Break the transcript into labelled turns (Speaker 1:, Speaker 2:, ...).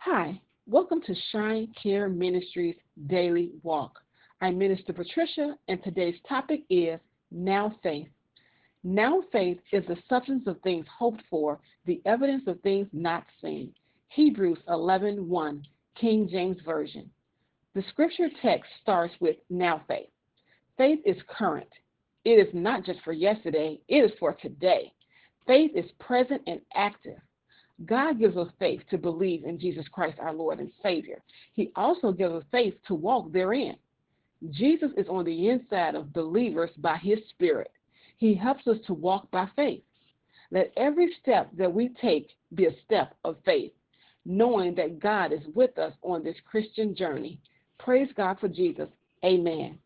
Speaker 1: Hi, welcome to Shine Care Ministries Daily Walk. I'm Minister Patricia, and today's topic is Now Faith. Now faith is the substance of things hoped for, the evidence of things not seen. Hebrews 11:1, King James Version. The scripture text starts with now faith. Faith is current. It is not just for yesterday, it is for today. Faith is present and active. God gives us faith to believe in Jesus Christ, our Lord and Savior. He also gives us faith to walk therein. Jesus is on the inside of believers by His Spirit. He helps us to walk by faith. Let every step that we take be a step of faith, knowing that God is with us on this Christian journey. Praise God for Jesus. Amen.